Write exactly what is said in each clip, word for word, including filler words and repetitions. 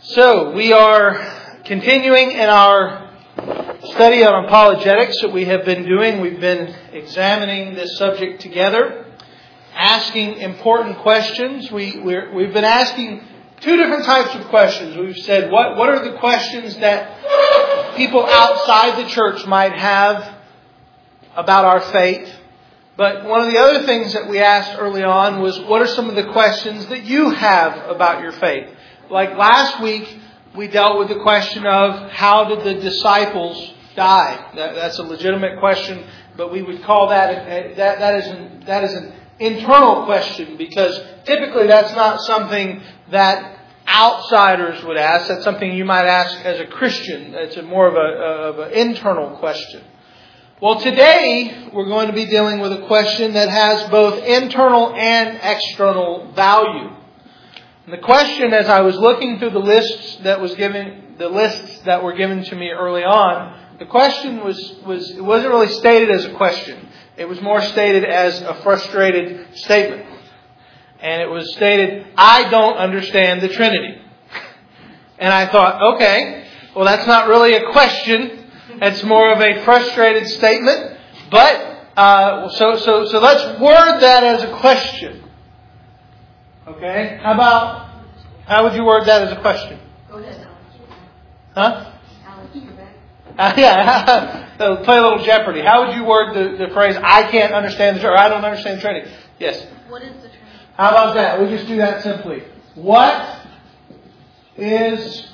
So, we are continuing in our study on apologetics that we have been doing. We've been examining this subject together, asking important questions. We, we're, we've been asking two different types of questions. We've said, what, what are the questions that people outside the church might have about our faith? But one of the other things that we asked early on was, what are some of the questions that you have about your faith? Like last week, we dealt with the question of how did the disciples die? That, that's a legitimate question, but we would call that, that, that, is an, that is an internal question, because typically that's not something that outsiders would ask. That's something you might ask as a Christian. It's a more of, a, of an internal question. Well, today we're going to be dealing with a question that has both internal and external value. And the question, as I was looking through the lists that was given, the lists that were given to me early on, the question was was it wasn't really stated as a question. It was more stated as a frustrated statement, and it was stated, "I don't understand the Trinity." And I thought, okay, well, that's not really a question. It's more of a frustrated statement. But uh, so so so let's word that as a question. Okay? How about, how would you word that as a question? Go ahead. Huh? Alex, you're back. Uh, yeah. Play a little Jeopardy. How would you word the, the phrase, I can't understand the Trinity, or I don't understand the Trinity? Yes? What is the Trinity? How about that? We'll just do that simply. What is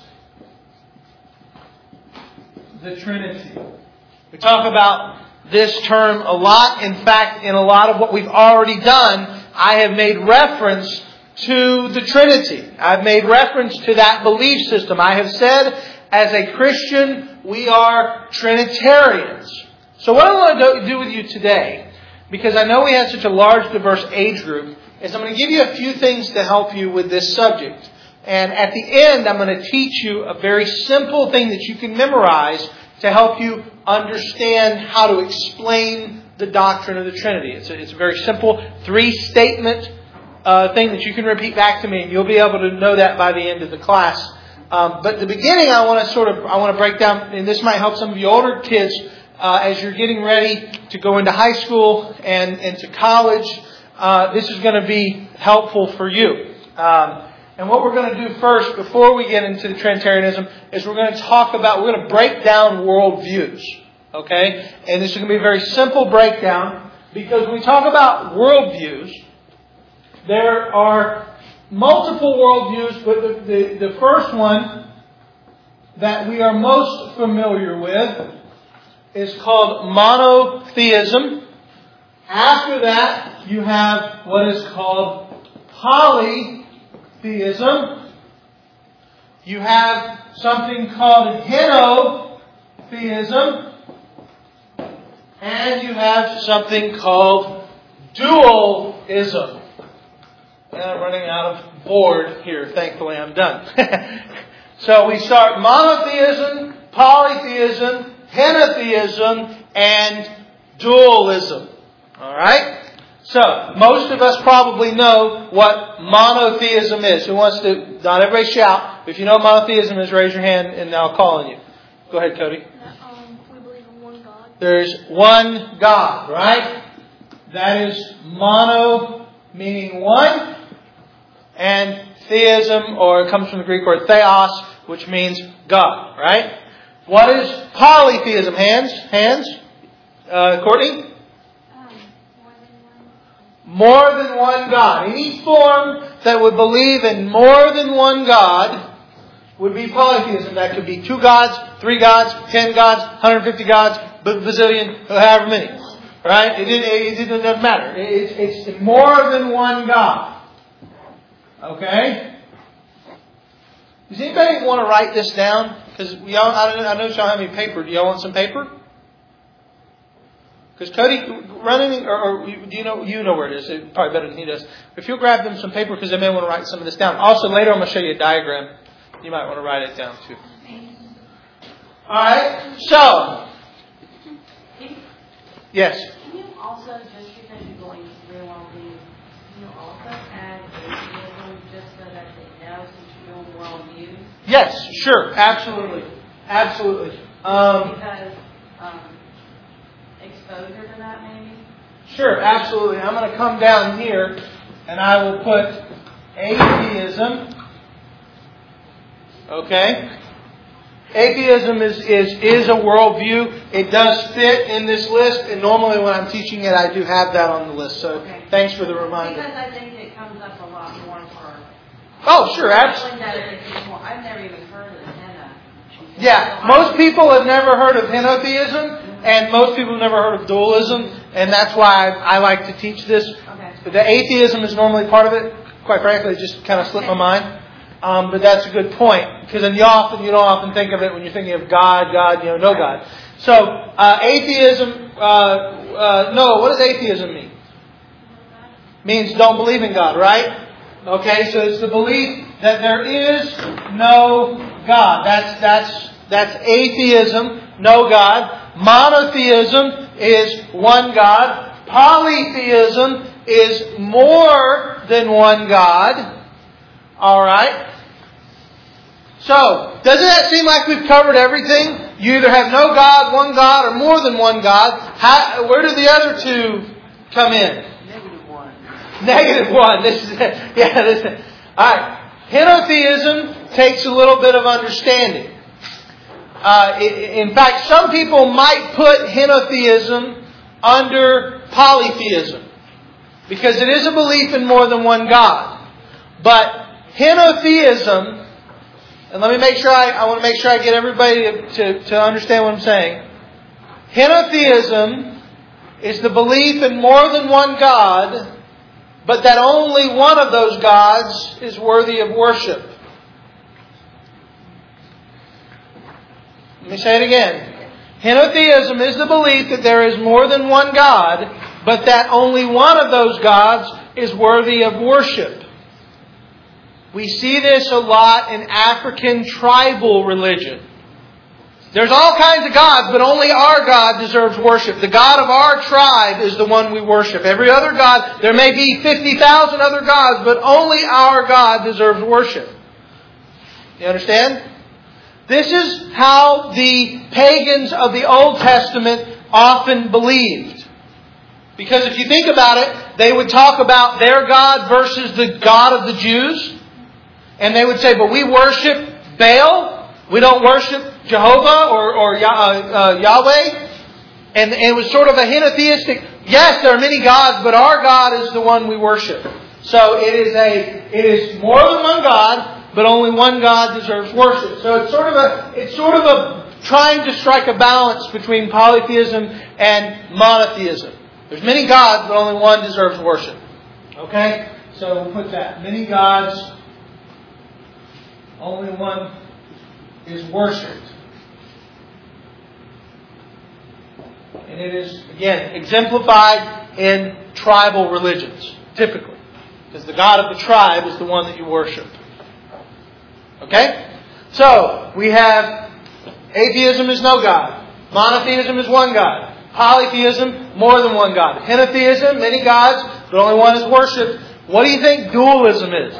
the Trinity? We talk about this term a lot. In fact, in a lot of what we've already done, I have made reference to the Trinity. I've made reference to that belief system. I have said, as a Christian, we are Trinitarians. So what I want to do with you today, because I know we have such a large, diverse age group, is I'm going to give you a few things to help you with this subject. And at the end, I'm going to teach you a very simple thing that you can memorize to help you understand how to explain the doctrine of the Trinity. It's a, it's a very simple three-statement uh, thing that you can repeat back to me, and you'll be able to know that by the end of the class. Um, but at the beginning, I want to sort of I want to break down, and this might help some of you older kids uh, as you're getting ready to go into high school and into college. Uh, this is going to be helpful for you. Um, And what we're going to do first, before we get into the Trinitarianism, is we're going to talk about, we're going to break down worldviews. Okay? And this is going to be a very simple breakdown, because when we talk about worldviews, there are multiple worldviews, but the, the, the first one that we are most familiar with is called monotheism. After that, you have what is called polytheism. Theism. You have something called henotheism. And you have something called dualism. And I'm running out of board here. Thankfully, I'm done. So we start monotheism, polytheism, henotheism, and dualism. All right? So, most of us probably know what monotheism is. Who wants to, not everybody shout. If you know what monotheism is, raise your hand and I'll call on you. Go ahead, Cody. Um, we believe in one God. There's one God, right? That is mono, meaning one. And theism, or it comes from the Greek word theos, which means God, right? What is polytheism? Hands? Hands? Uh, Courtney? More than one God. Any form that would believe in more than one God would be polytheism. That could be two gods, three gods, ten gods, one hundred fifty gods, bazillion, however many. Right? It, it, it, it doesn't matter. It, it's more than one God. Okay? Does anybody want to write this down? Because y'all, I know y'all have any paper. Do y'all want some paper? Because Cody, running, or, or do you know you know where it is? It's probably better than he does. If you'll grab them some paper, because they may want to write some of this down. Also, later I'm going to show you a diagram. You might want to write it down too. All right. So, yes. Can you also, just because you're going through all these, can you also add atheism just so that they know, since you're doing worldviews? Yes, sure, absolutely, absolutely. Um, because um, exposure to that, maybe. Sure, absolutely. I'm going to come down here, and I will put atheism. Okay. Atheism is, is, is a worldview. It does fit in this list, and normally when I'm teaching it, I do have that on the list. So okay. Thanks for the reminder. Because I think it comes up a lot more for... Oh, sure, absolutely. I've never even heard of henna. Yeah, most people have never heard of henotheism, and most people have never heard of dualism, and that's why I, I like to teach this. Okay. The atheism is normally part of it. Quite frankly, it just kind of slipped my mind. Um, but that's a good point, because then you often you don't often think of it when you're thinking of God, God, you know, no God. So uh, atheism, uh, uh, no, what does atheism mean? Means don't believe in God, right? Okay, so it's the belief that there is no God. That's that's that's atheism, no God. Monotheism is one God. Polytheism is more than one God. All right. So, doesn't that seem like we've covered everything? You either have no God, one God, or more than one God. How, where do the other two come in? Negative one. Negative one. This is yeah. This is, all right. Henotheism takes a little bit of understanding. Uh, in fact, some people might put henotheism under polytheism because it is a belief in more than one God. But henotheism, and let me make sure I, I want to make sure I get everybody to, to, to understand what I'm saying. Henotheism is the belief in more than one God, but that only one of those gods is worthy of worship. Let me say it again. Henotheism is the belief that there is more than one God, but that only one of those gods is worthy of worship. We see this a lot in African tribal religion. There's all kinds of gods, but only our God deserves worship. The God of our tribe is the one we worship. Every other God, there may be fifty thousand other gods, but only our God deserves worship. You understand? This is how the pagans of the Old Testament often believed. Because if you think about it, they would talk about their God versus the God of the Jews. And they would say, but we worship Baal. We don't worship Jehovah or, or uh, uh, Yahweh. And, and it was sort of a henotheistic, yes, there are many gods, but our God is the one we worship. So it is a, it is more than one God, but only one God deserves worship. So it's sort of a, it's sort of a trying to strike a balance between polytheism and monotheism. There's many gods, but only one deserves worship. Okay? So we'll put that. Many gods, only one is worshipped. And it is, again, exemplified in tribal religions, typically. Because the God of the tribe is the one that you worship. Okay? So, we have atheism is no God. Monotheism is one God. Polytheism, more than one God. Henotheism, many gods, but only one is worshipped. What do you think dualism is?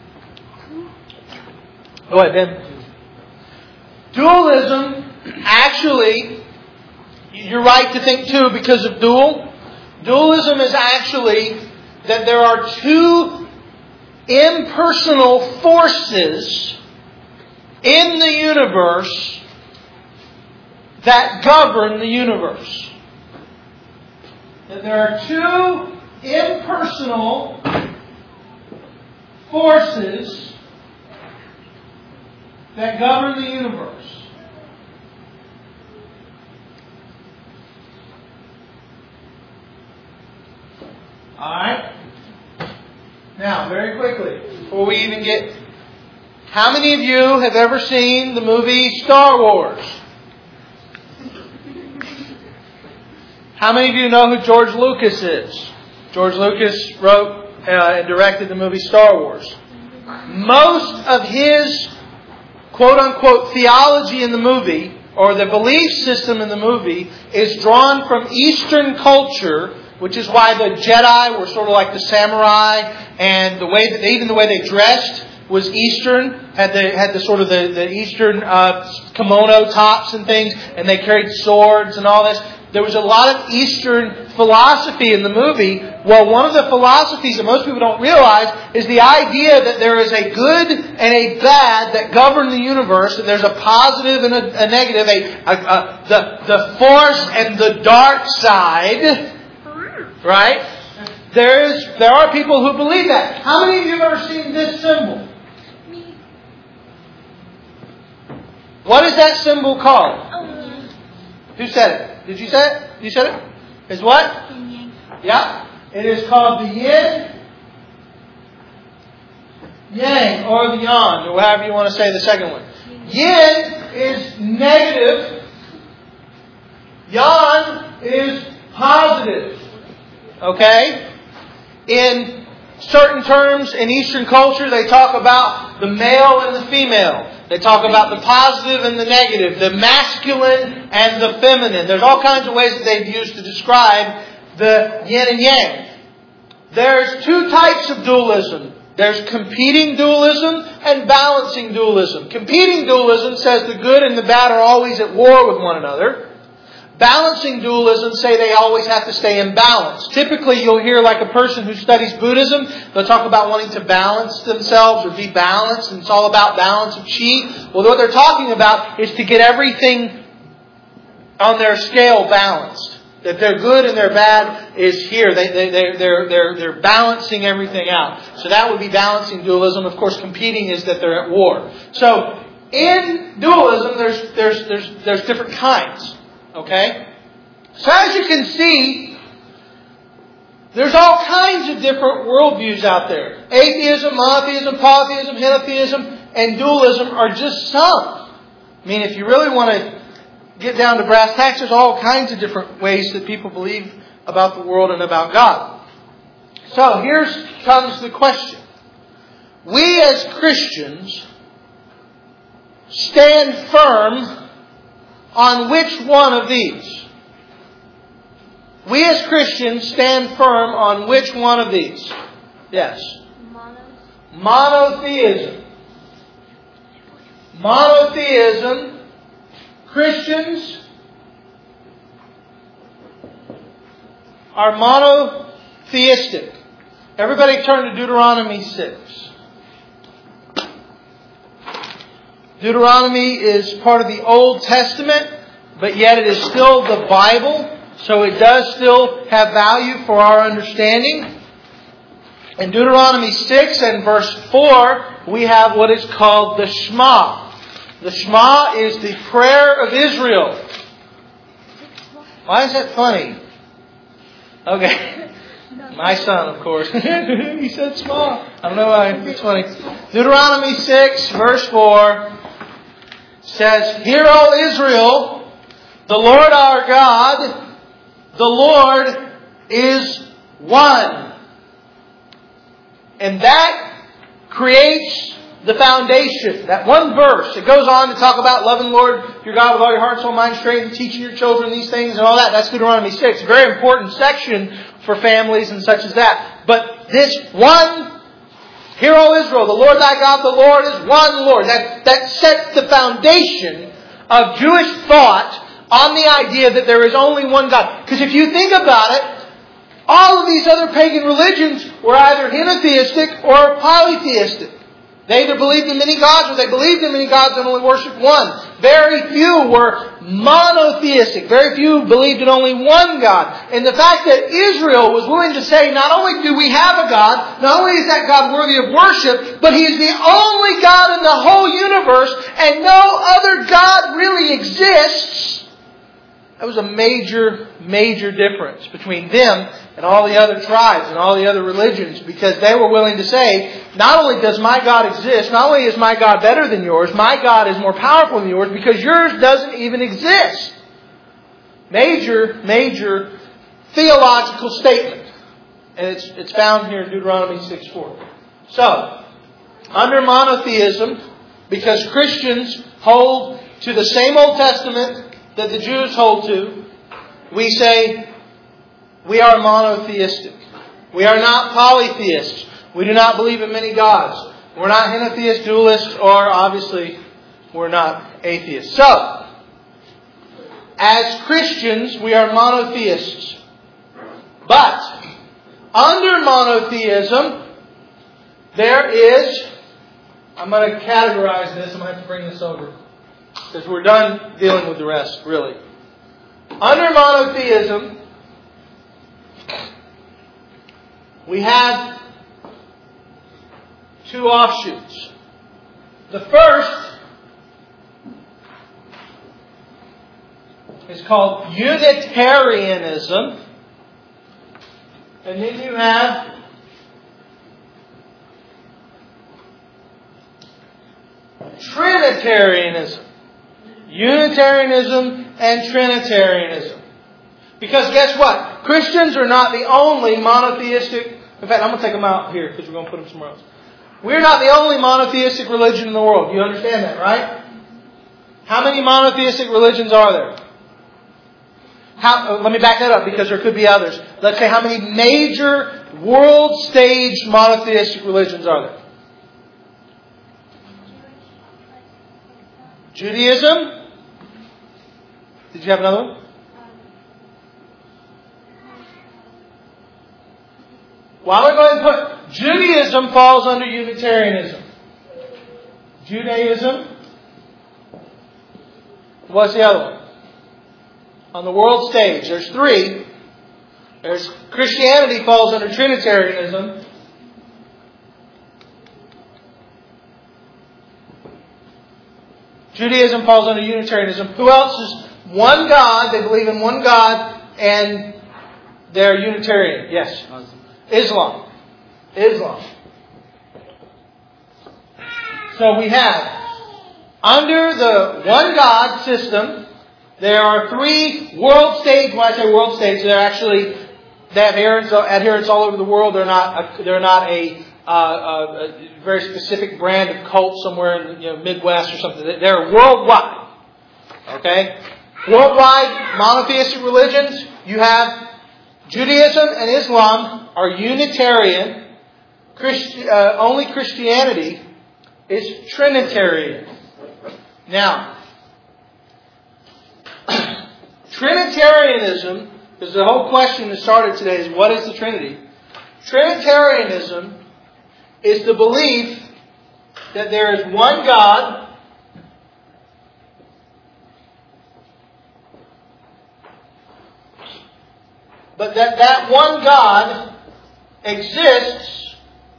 Go ahead, Ben. Dualism, actually, you're right to think too because of dual. Dualism is actually that there are two impersonal forces in the universe that govern the universe. That there are two impersonal forces that govern the universe. Alright? Now, very quickly, before we even get... How many of you have ever seen the movie Star Wars? How many of you know who George Lucas is? George Lucas wrote uh, and directed the movie Star Wars. Most of his quote-unquote theology in the movie, or the belief system in the movie, is drawn from Eastern culture, which is why the Jedi were sort of like the samurai, and the way that they, even the way they dressed was Eastern, had the had the sort of the, the Eastern uh, kimono tops and things, and they carried swords and all this. There was a lot of Eastern philosophy in the movie. Well, one of the philosophies that most people don't realize is the idea that there is a good and a bad that govern the universe, and there's a positive and a, a negative, a, a, a the the force and the dark side, right? There is there are people who believe that. How many of you have ever seen this symbol? What is that symbol called? Who said it? Did you say it? You said it? It's what? Yeah. It is called the yin, yang, or the yang, or however you want to say the second one. Yin is negative. Yang is positive. Okay? In certain terms, in Eastern culture, they talk about the male and the female. They talk about the positive and the negative, the masculine and the feminine. There's all kinds of ways that they've used to describe the yin and yang. There's two types of dualism. There's competing dualism and balancing dualism. Competing dualism says the good and the bad are always at war with one another. Balancing dualism say they always have to stay in balance. Typically, you'll hear like a person who studies Buddhism, they'll talk about wanting to balance themselves or be balanced, and it's all about balance of chi. Well, what they're talking about is to get everything on their scale balanced. That their good and their bad is here. They, they, they, they're, they're, they're balancing everything out. So that would be balancing dualism. Of course, competing is that they're at war. So, in dualism, there's, there's, there's, there's different kinds. Okay? So as you can see, there's all kinds of different worldviews out there. Atheism, monotheism, polytheism, henotheism, and dualism are just some. I mean, if you really want to get down to brass tacks, there's all kinds of different ways that people believe about the world and about God. So here comes the question. We as Christians stand firm on which one of these? We as Christians stand firm on which one of these? Yes. Monotheism. Monotheism. Christians are monotheistic. Everybody turn to Deuteronomy six. Deuteronomy is part of the Old Testament, but yet it is still the Bible, so it does still have value for our understanding. In Deuteronomy six and verse four, we have what is called the Shema. The Shema is the prayer of Israel. Why is that funny? Okay. My son, of course. He said Shema. I don't know why. It's funny. Deuteronomy six, verse four. Says, "Hear, O Israel, the Lord our God, the Lord is one." And that creates the foundation. That one verse. It goes on to talk about loving the Lord your God with all your heart, soul, mind, strength, and teaching your children these things and all that. That's Deuteronomy six. A very important section for families and such as that. But this one, "Hear, O Israel, the Lord thy God, the Lord is one Lord." That, that sets the foundation of Jewish thought on the idea that there is only one God. Because if you think about it, all of these other pagan religions were either henotheistic or polytheistic. They either believed in many gods or they believed in many gods and only worshipped one. Very few were monotheistic. Very few believed in only one God. And the fact that Israel was willing to say, not only do we have a God, not only is that God worthy of worship, but He is the only God in the whole universe and no other God really exists. That was a major, major difference between them and all the other tribes and all the other religions, because they were willing to say, not only does my God exist, not only is my God better than yours, my God is more powerful than yours because yours doesn't even exist. Major, major theological statement. And it's, it's found here in Deuteronomy six four. So, under monotheism, because Christians hold to the same Old Testament that the Jews hold to, we say we are monotheistic. We are not polytheists. We do not believe in many gods. We're not henotheist, dualist, or obviously we're not atheists. So, as Christians, we are monotheists. But, under monotheism, there is, I'm going to categorize this, I'm going to have to bring this over, because we're done dealing with the rest, really. Under monotheism, we have two offshoots. The first is called Unitarianism. And then you have Trinitarianism. Unitarianism and Trinitarianism. Because guess what? Christians are not the only monotheistic... In fact, I'm going to take them out here because we're going to put them somewhere else. We're not the only monotheistic religion in the world. You understand that, right? How many monotheistic religions are there? How, let me back that up because there could be others. Let's say how many major world stage monotheistic religions are there? Judaism? Did you have another one? Well, I'm going to go ahead and put Judaism falls under Unitarianism. Judaism. What's the other one? On the world stage, there's three. There's Christianity falls under Trinitarianism. Judaism falls under Unitarianism. Who else is one God? They believe in one God and they're Unitarian. Yes. Islam. Islam. So we have, under the one God system, there are three world stage. When I say world stage, they're actually they have adherents, adherents all over the world. They're not. A, they're not a, uh, a, a very specific brand of cult somewhere in the you know, Midwest or something. They're worldwide. Okay, worldwide monotheistic religions. You have Judaism and Islam are Unitarian. Christi- uh, only Christianity is Trinitarian. Now. Trinitarianism, because the whole question that started today is what is the Trinity? Trinitarianism is the belief that there is one God but that that one God exists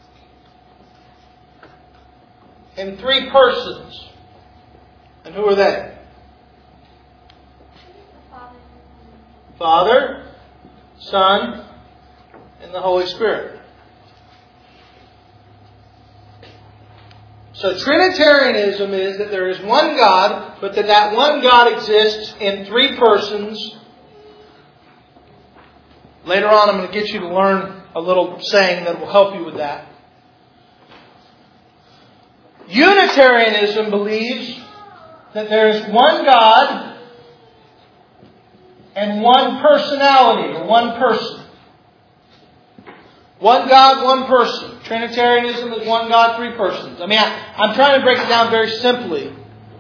in three persons. And who are they? Father, Son, and the Holy Spirit. So Trinitarianism is that there is one God, but that that one God exists in three persons. Later on I'm going to get you to learn a little saying that will help you with that. Unitarianism believes that there is one God and one personality, or one person. One God, one person. Trinitarianism is one God, three persons. I mean, I, I'm trying to break it down very simply.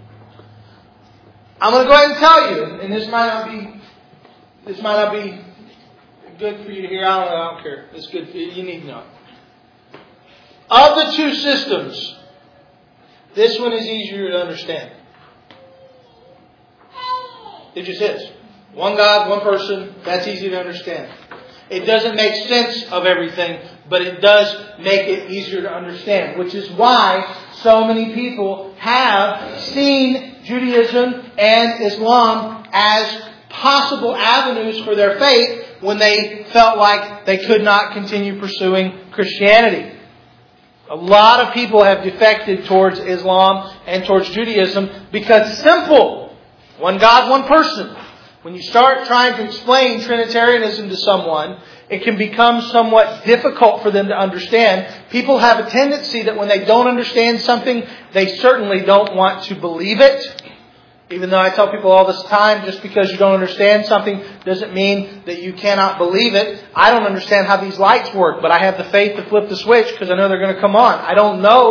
I'm going to go ahead and tell you, and this might not be, this might not be good for you to hear. I don't know. I don't care. It's good for you. You need to know. Of the two systems, this one is easier to understand. It just is. One God, one person, that's easy to understand. It doesn't make sense of everything, but it does make it easier to understand, which is why so many people have seen Judaism and Islam as possible avenues for their faith when they felt like they could not continue pursuing Christianity. A lot of people have defected towards Islam and towards Judaism because it's simple. One God, one person. When you start trying to explain Trinitarianism to someone, it can become somewhat difficult for them to understand. People have a tendency that when they don't understand something, they certainly don't want to believe it. Even though I tell people all this time, just because you don't understand something doesn't mean that you cannot believe it. I don't understand how these lights work, but I have the faith to flip the switch because I know they're going to come on. I don't know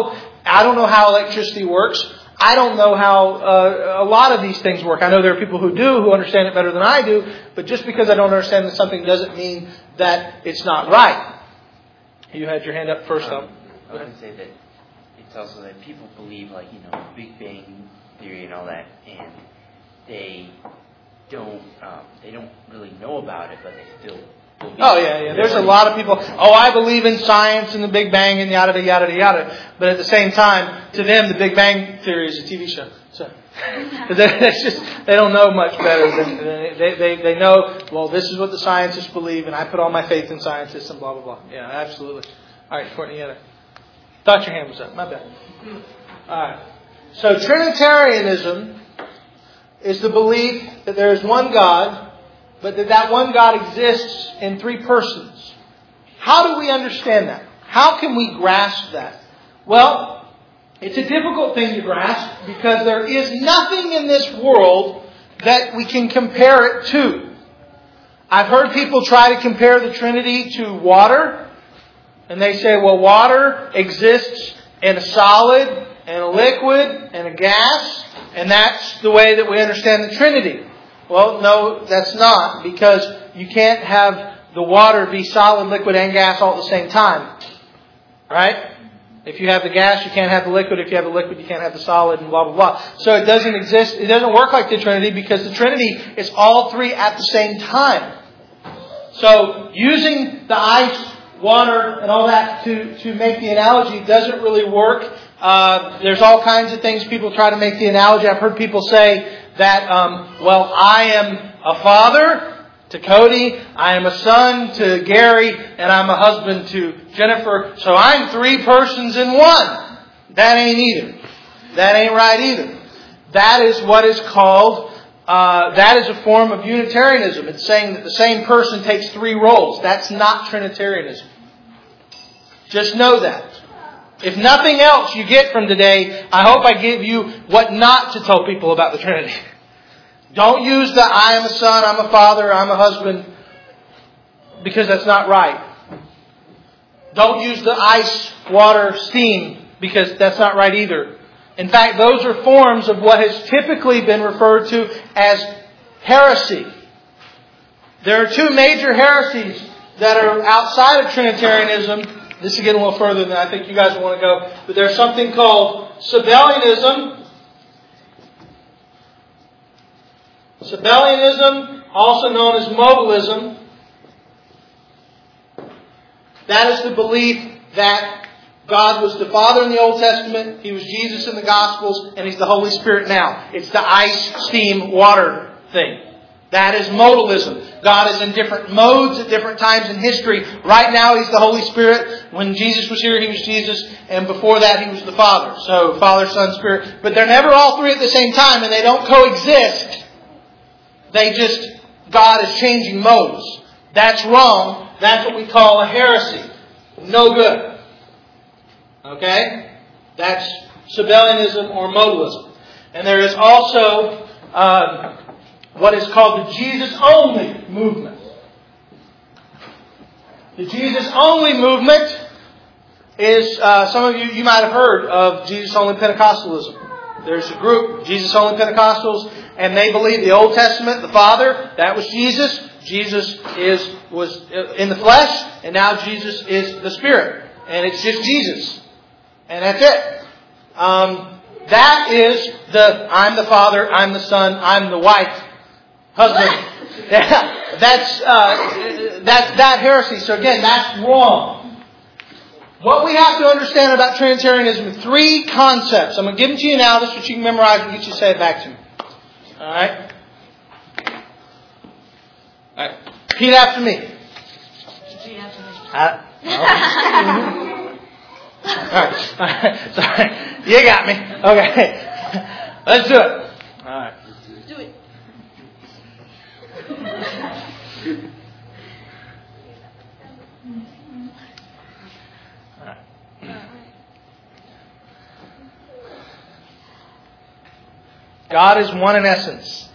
I don't know how electricity works. I don't know how uh, a lot of these things work. I know there are people who do, who understand it better than I do. But just because I don't understand something doesn't mean that it's not right. You had your hand up first, um, though. I would say that it's also that people believe, like, you know, Big Bang Theory and all that, and they don't um, they don't really know about it, but they still believe. Oh, yeah, yeah. There's a lot of people, oh, I believe in science and the Big Bang and yada, yada, yada. But at the same time, to them, the Big Bang Theory is a T V show. So that's just, they don't know much better than, they, they, they know, well, this is what the scientists believe, and I put all my faith in scientists and blah, blah, blah. Yeah, absolutely. All right, Courtney, you had a, thought your hand was up. My bad. All right. So Trinitarianism is the belief that there is one God, but that that one God exists in three persons. How do we understand that? How can we grasp that? Well, it's a difficult thing to grasp because there is nothing in this world that we can compare it to. I've heard people try to compare the Trinity to water. And they say, well, water exists in a solid, and a liquid, and a gas. And that's the way that we understand the Trinity. Well, no, that's not. Because you can't have the water be solid, liquid, and gas all at the same time. Right? If you have the gas, you can't have the liquid. If you have the liquid, you can't have the solid, and blah, blah, blah. So it doesn't exist. It doesn't work like the Trinity because the Trinity is all three at the same time. So using the ice, water, and all that to, to make the analogy doesn't really work. Uh, there's all kinds of things people try to make the analogy. I've heard people say that, um, well, I am a father to Cody, I am a son to Gary, and I'm a husband to Jennifer. So I'm three persons in one. That ain't either. That ain't right either. That is what is called, uh, that is a form of Unitarianism. It's saying that the same person takes three roles. That's not Trinitarianism. Just know that. If nothing else you get from today, I hope I give you what not to tell people about the Trinity. Don't use the I am a son, I'm a father, I'm a husband, because that's not right. Don't use the ice, water, steam, because that's not right either. In fact, those are forms of what has typically been referred to as heresy. There are two major heresies that are outside of Trinitarianism. This is getting a little further than I think you guys want to go. But there's something called Sabellianism. Sabellianism, also known as modalism. That is the belief that God was the Father in the Old Testament, He was Jesus in the Gospels, and He's the Holy Spirit now. It's the ice, steam, water thing. That is modalism. God is in different modes at different times in history. Right now He's the Holy Spirit. When Jesus was here, He was Jesus. And before that, He was the Father. So Father, Son, Spirit. But they're never all three at the same time, and they don't coexist. They just, God is changing modes. That's wrong. That's what we call a heresy. No good. Okay? That's Sabellianism or modalism. And there is also uh, what is called the Jesus-only movement. The Jesus-only movement is, uh, some of you, you might have heard of Jesus-only Pentecostalism. There's a group, Jesus-only Pentecostals, and they believe the Old Testament, the Father, that was Jesus. Jesus is was in the flesh, and now Jesus is the Spirit. And it's just Jesus. And that's it. Um, that is the, I'm the Father, I'm the Son, I'm the wife, husband. that's, uh, that's that heresy. So again, that's wrong. What we have to understand about Trinitarianism are three concepts. I'm going to give them to you now. This is what you can memorize and get you to say it back to me. All right? All right. Repeat after me. Repeat after me. Uh, all right. All right. Sorry. You got me. Okay. Let's do it. All right. Do it. God is one in essence.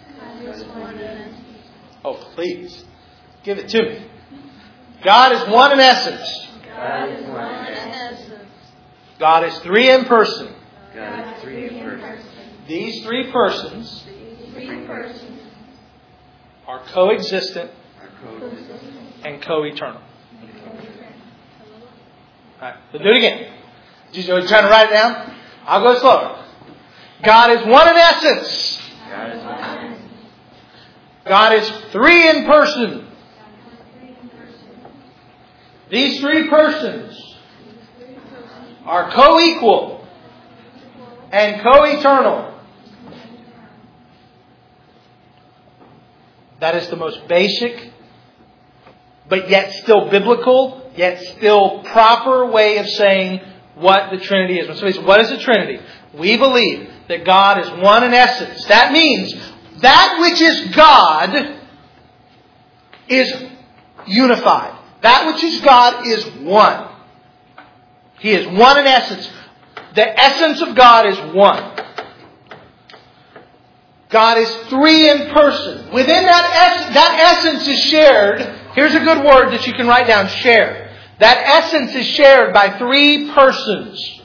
Oh, please. Give it to me. God is one in essence. God is one in essence. God is three in person. God is three in person. These three persons Three persons. are coexistent Are coexistent. and co-eternal. Alright, so do it again. You trying to write it down? I'll go slower. God is one in essence. God is one. God is three in person. These three persons are co-equal and co-eternal. That is the most basic, but yet still biblical, yet still proper way of saying what the Trinity is. When somebody says, what is the Trinity? We believe that God is one in essence. That means that which is God is unified. That which is God is one. He is one in essence. The essence of God is one. God is three in person. Within that, es- that essence is shared. Here's a good word that you can write down. Share. That essence is shared by three persons.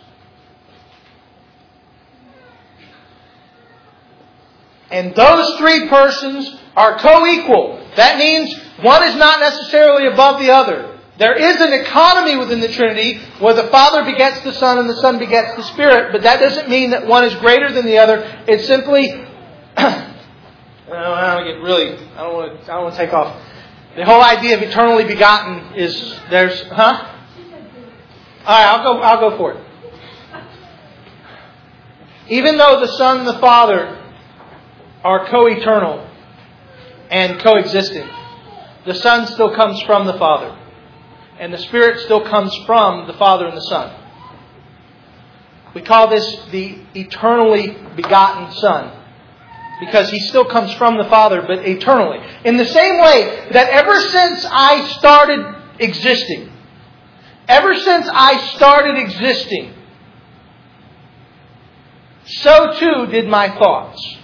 And those three persons are co-equal. That means one is not necessarily above the other. There is an economy within the Trinity where the Father begets the Son and the Son begets the Spirit, but that doesn't mean that one is greater than the other. It's simply I don't get really. I don't want to. I don't want to take off. The whole idea of eternally begotten is there's. Huh? All right, I'll go. I'll go for it. Even though the Son and the Father are co-eternal and coexisting, the Son still comes from the Father, and the Spirit still comes from the Father and the Son. We call this the eternally begotten Son, because He still comes from the Father, but eternally. In the same way that ever since I started existing, ever since I started existing, so too did my thoughts.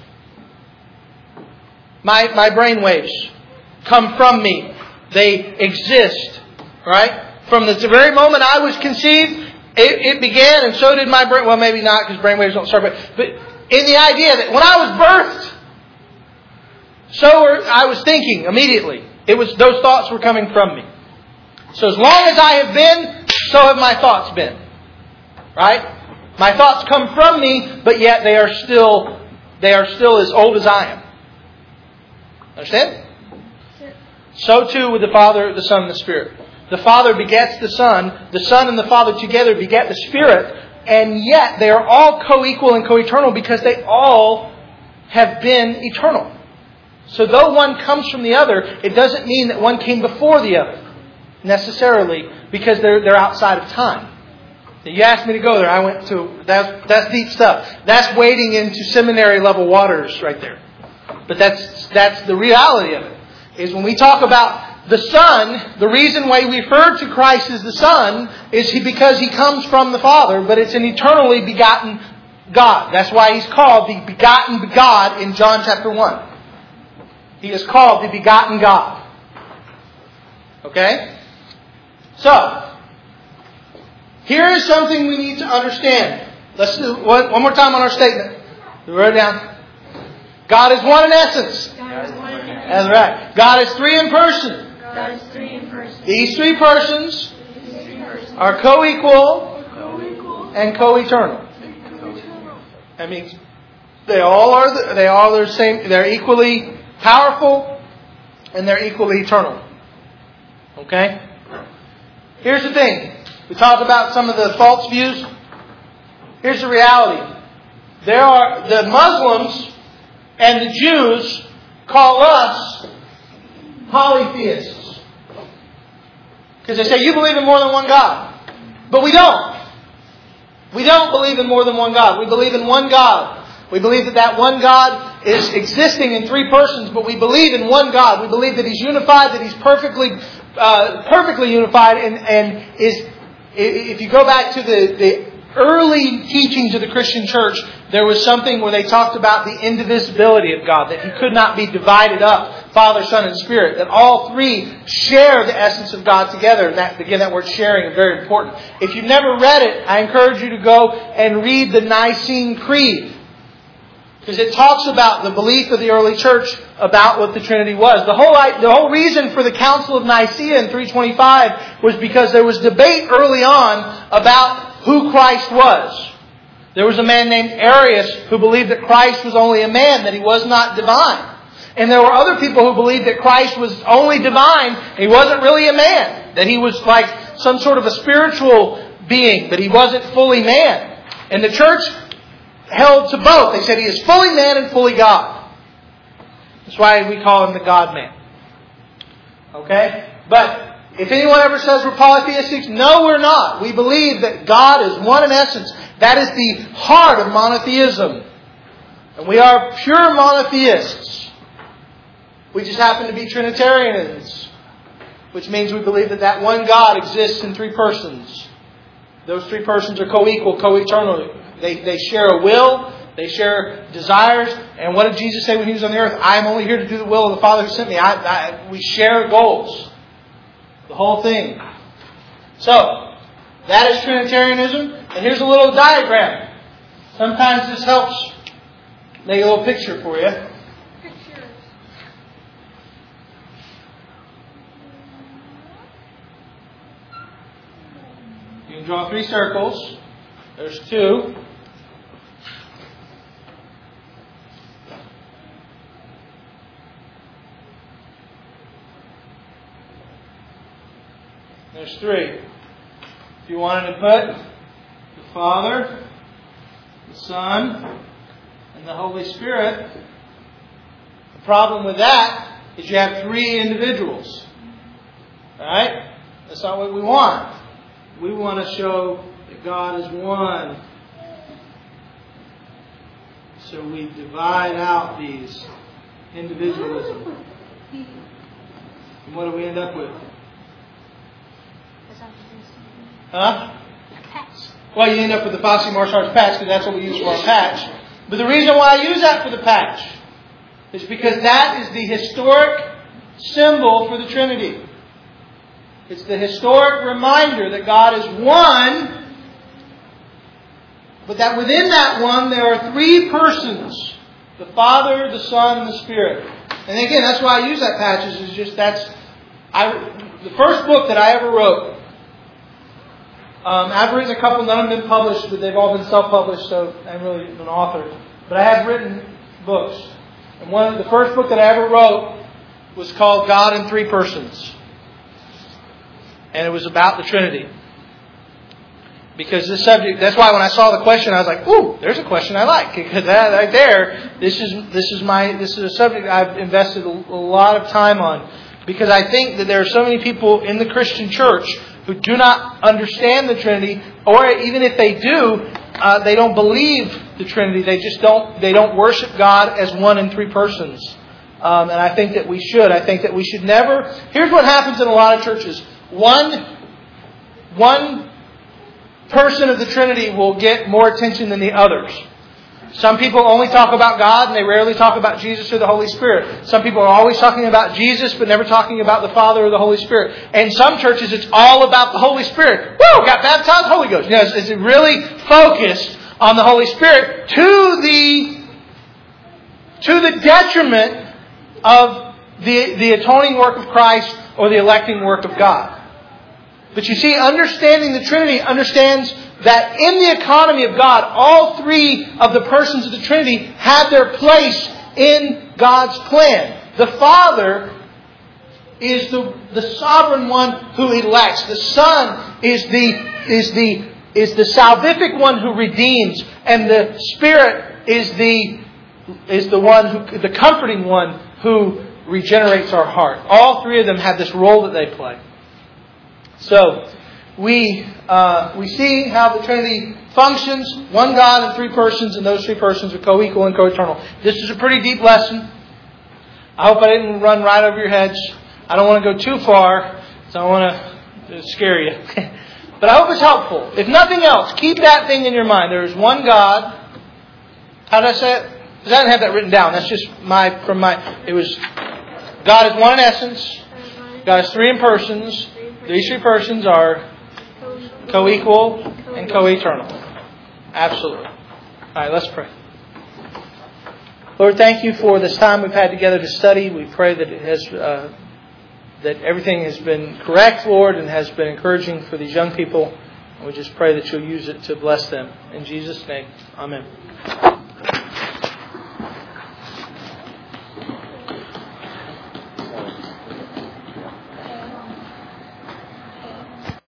My, my brain waves come from me. They exist. Right? From the very moment I was conceived, it, it began, and so did my brain. Well, maybe not, because brain waves don't start. But, but in the idea that when I was birthed, so were, I was thinking immediately. It was those thoughts were coming from me. So as long as I have been, so have my thoughts been. Right? My thoughts come from me, but yet they are still they are still as old as I am. Understand? So too with the Father, the Son, and the Spirit. The Father begets the Son. The Son and the Father together beget the Spirit. And yet they are all co-equal and co-eternal because they all have been eternal. So though one comes from the other, it doesn't mean that one came before the other necessarily, because they're they're outside of time. You asked me to go there. I went to that's that's deep stuff. That's wading into seminary level waters right there. But that's that's the reality of it. Is when we talk about the Son, the reason why we refer to Christ as the Son is he, because He comes from the Father, but it's an eternally begotten God. That's why He's called the begotten God in John chapter one. He is called the begotten God. Okay? So, here is something we need to understand. Let's do one, one more time on our statement. We wrote it down. God is one in essence. God is one in essence. That's right. God is three in person. God is three in person. These three persons These three persons are co-equal co-equal and co-eternal. and co-eternal. That means they all are the, they all are the same. They're equally powerful and they're equally eternal. Okay? Here's the thing. We talked about some of the false views. Here's the reality. There are the Muslims and the Jews call us polytheists. Because they say, you believe in more than one God. But we don't. We don't believe in more than one God. We believe in one God. We believe that that one God is existing in three persons, but we believe in one God. We believe that He's unified, that He's perfectly uh, perfectly unified, and, and is, if you go back to the, the early teachings of the Christian church, there was something where they talked about the indivisibility of God, that He could not be divided up Father, Son, and Spirit. That all three share the essence of God together. And that, again, that word sharing is very important. If you've never read it, I encourage you to go and read the Nicene Creed. Because it talks about the belief of the early church about what the Trinity was. The whole, the whole reason for the Council of Nicaea in three twenty-five was because there was debate early on about who Christ was. There was a man named Arius who believed that Christ was only a man, that He was not divine. And there were other people who believed that Christ was only divine, and He wasn't really a man. That He was like some sort of a spiritual being, but He wasn't fully man. And the church held to both. They said He is fully man and fully God. That's why we call Him the God-man. Okay? But if anyone ever says we're polytheistic, no, we're not. We believe that God is one in essence. That is the heart of monotheism. And we are pure monotheists. We just happen to be Trinitarians, which means we believe that that one God exists in three persons. Those three persons are co-equal, co-eternal. They, they share a will, they share desires. And what did Jesus say when He was on the earth? I am only here to do the will of the Father who sent me. I, I, we share goals. The whole thing. So, that is Trinitarianism. And here's a little diagram. Sometimes this helps make a little picture for you. You can draw three circles. There's two. There's three. If you wanted to put the Father, the Son, and the Holy Spirit, the problem with that is you have three individuals. Alright? That's not what we want. We want to show that God is one. So we divide out these individualism. And what do we end up with? Huh? Well, you end up with the Fosse Martial Arts patch because that's what we use for our patch. But the reason why I use that for the patch is because that is the historic symbol for the Trinity. It's the historic reminder that God is one, but that within that one there are three persons. The Father, the Son, and the Spirit. And again, that's why I use that patch. Is just that's I the first book that I ever wrote. Um, I've written a couple, none of them been published, but they've all been self-published, so I'm really an author. But I have written books. And one of the first book that I ever wrote was called God in Three Persons. And it was about the Trinity. Because this subject, that's why when I saw the question, I was like, ooh, there's a question I like. Because that right there, this is this is my this is a subject I've invested a, a lot of time on. Because I think that there are so many people in the Christian church who do not understand the Trinity, or even if they do, uh, they don't believe the Trinity. They just don't. They don't worship God as one in three persons. Um, and I think that we should. I think that we should never. Here's what happens in a lot of churches: one, one person of the Trinity will get more attention than the others. Some people only talk about God and they rarely talk about Jesus or the Holy Spirit. Some people are always talking about Jesus but never talking about the Father or the Holy Spirit. And some churches it's all about the Holy Spirit. Woo! Got baptized, Holy Ghost. You know, it's, it's really focused on the Holy Spirit to the to the detriment of the, the atoning work of Christ or the electing work of God. But you see, understanding the Trinity understands that in the economy of God, all three of the persons of the Trinity have their place in God's plan. The Father is the, the sovereign one who elects. The Son is the is the is the salvific one who redeems, and the Spirit is the is the one who the comforting one who regenerates our heart. All three of them have this role that they play. So we uh, we see how the Trinity functions: one God in three persons, and those three persons are co-equal and co-eternal. This is a pretty deep lesson. I hope I didn't run right over your heads. I don't want to go too far, so I want to scare you. But I hope it's helpful. If nothing else, keep that thing in your mind. There is one God. How did I say it? Because I didn't have that written down. That's just my from my. It was God is one in essence. God is three in persons. These three persons are co-equal and co-eternal. Absolutely. All right, let's pray. Lord, thank you for this time we've had together to study. We pray that it has, uh, that everything has been correct, Lord, and has been encouraging for these young people. And we just pray that you'll use it to bless them. In Jesus' name, amen.